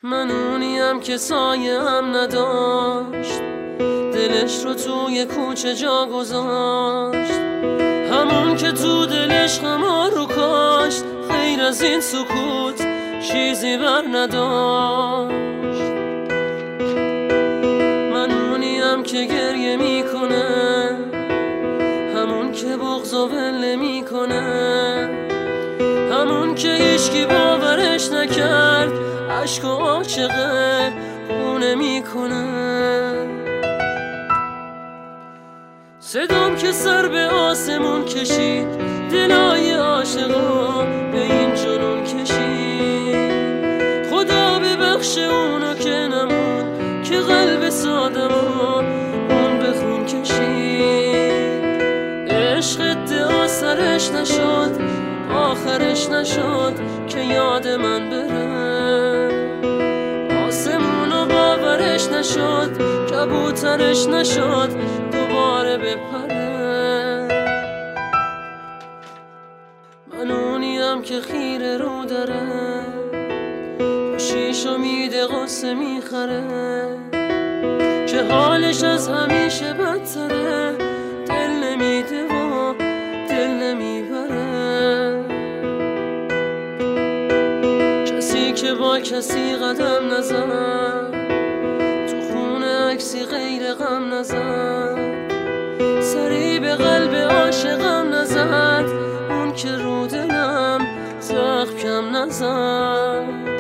من اونیم که سایه هم نداشت، دلش رو توی کوچه جا گذاشت، همون که تو دلش خمار رو کاشت، خیر از این سکوت چیزی بر نداشت. من اونیم که گریه میکنه، همون که بغض و ول میکنه، همون که هیچکی باورش نکرد، عشق و عاشقه خونه میکنه. صدام که سر به آسمون کشید، دلای عاشقا به این جنون کشید. خدا ببخش اونو که نمون، که قلب سادمو اون به خون کشید. عشق ادعا سرش نشد، آخرش نشد که یاد من بره. آسمونو باورش نشد، کبوترش نشد دوباره بپره. من اونیم که خیره رو داره، خوشیشو میده قصه میخره، که حالش از همیشه بدتره، دل نمیده و دل نمیبره. کسی که با کسی قدم نزد، تو خونه عکسی غیر غم نزد، سری به قلب عاشقم نزد، اون که رو دلم زخم کم نزد.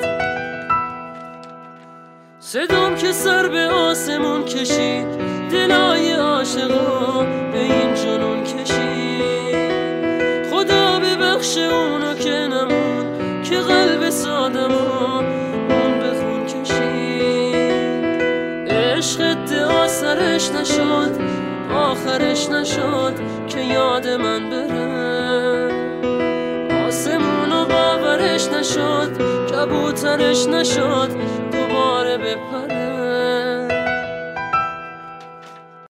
صدام که سر به آسمون کشید، دلای عاشقا به این جنون کشید. خدا ببخش اونو که نمون، که قلب سادمو اون به خون کشید. عشق ادعا سرش نشد، آخرش نشد که یاد من بره. آسمونو باورش نشد، کبوترش نشد دوباره بپره.